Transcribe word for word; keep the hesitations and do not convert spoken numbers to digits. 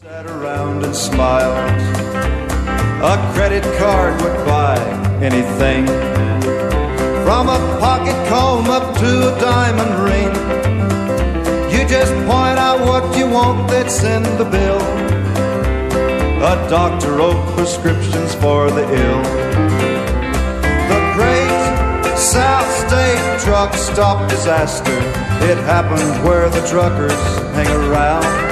Sat around and smiled. A credit card would buy anything, from a pocket comb up to a diamond ring. You just point out what you want, they'd send the bill. A doctor wrote prescriptions for the ill. The great South State truck stop disaster, it happened where the truckers hang around.